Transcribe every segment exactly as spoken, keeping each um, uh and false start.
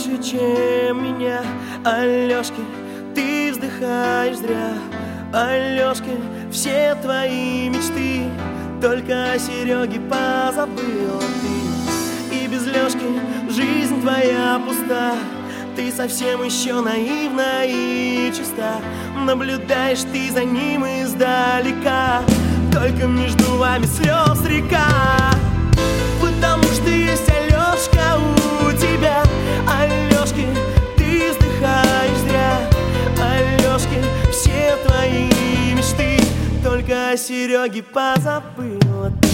лучше, чем меня. Алёшкин, ты вздыхаешь зря. Алёшкин, все твои мечты только о Сереге позабыла ты. И без Лёшки жизнь твоя пуста. Ты совсем еще наивна и чиста. Наблюдаешь ты за ним издалека. Только между вами слез река. Потому что есть Алёшка у тебя. Алёшкин, ты вздыхаешь зря. Алёшкин, все твои мечты только о Сереге позабыла ты.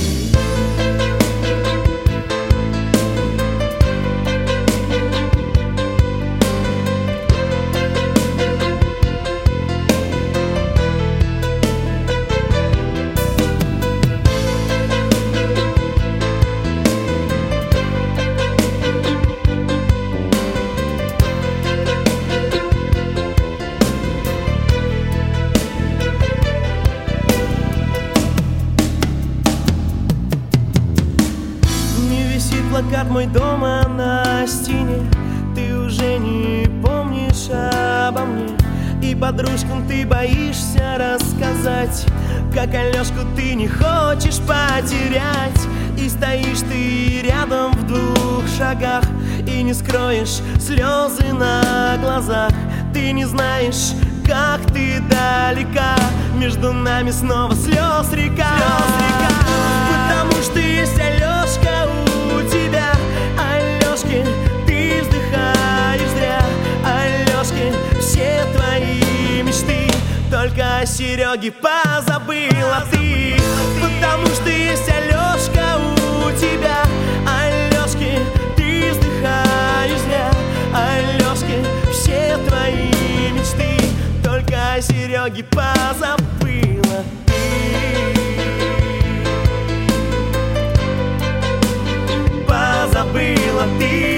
Плакат мой дома на стене. Ты уже не помнишь обо мне. И подружкам ты боишься рассказать, как Алёшку ты не хочешь потерять. И стоишь ты рядом в двух шагах и не скроешь слезы на глазах. Ты не знаешь, как ты далека. Между нами снова слез река, слез река. Потому что есть Алёшка у тебя. Алёшкин, ты вздыхаешь зря. Алёшкин, все твои мечты только о Сереге позабыла ты. Потому что есть Алёшка у тебя. Алёшкин, ты вздыхаешь зря. Алёшкин, все твои мечты только о Сереге позабыла ты. Позабыла ты.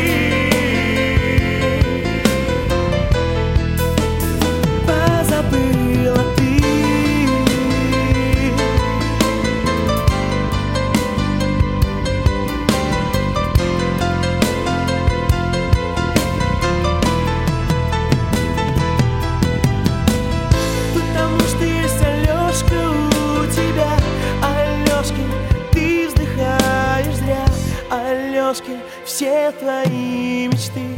Позабыла ты. Потому что есть Алёшка у тебя. Алёшкин, ты вздыхаешь зря. Алёшкин, все твои мечты